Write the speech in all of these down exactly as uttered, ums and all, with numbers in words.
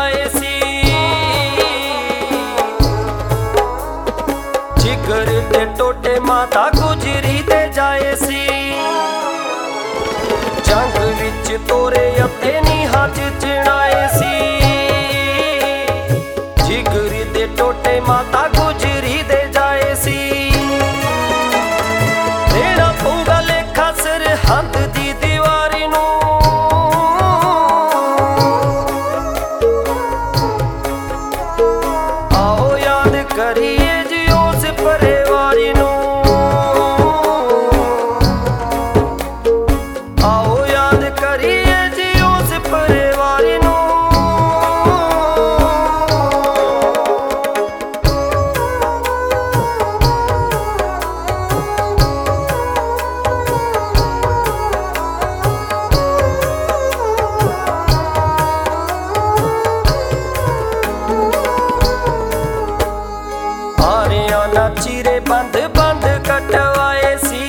जाए सी। जिगर दे टोटे माता गुजरी दे जाए सी। जंग विच तोरे अते नीहां च चिणाए सी। जिगर दे टोटे माता गुजरी दे जाए सी। देना पऊगा लेखा सरहद दी दीवारी नूं। आओ याद करिए जी उस परिवारी नूं। आओ याद करिए जी उस परिवारी नूं। चीरे बंद बंद कटवाए सी।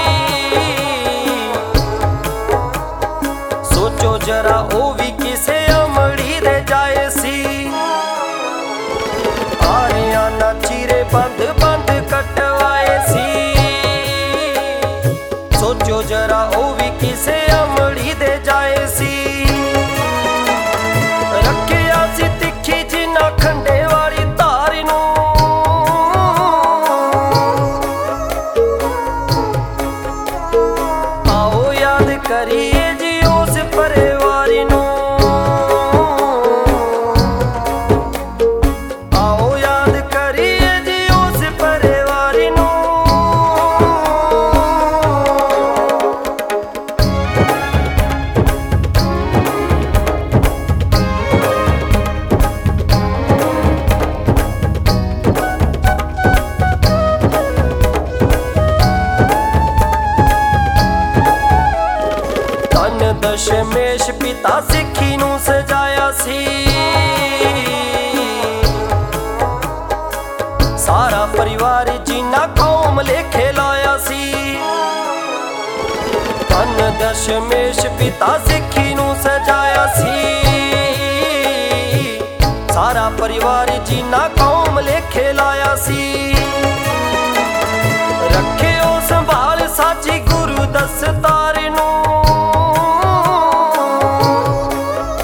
सोचो जरा ओ भी किसे अमड़ी दे जाए सी। आरियाना चीरे बंद बंद कटवाए सी। सोचो जरा ओ भी किसे अमड़ी दे जाए सी। रखिया सी तिखी जिन्ना खंडे वाली तारी नूं। करिए जी उस परिवारी नूं। आओ याद करिए जी उस परिवारी नूं। दशमेश पिता सिੱਖੀ ਨੂੰ सजाया सी। सारा परिवार जिन्ना कौम लेखे लाया सी। धन दशमेश पिता सिੱਖੀ ਨੂੰ सजाया सी। सारा परिवार जिन्ना कौम लेखे लाया सी। रखियो संभाल साची गुरु दस्तार नूं।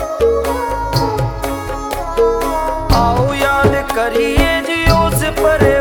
करिए जी उस पर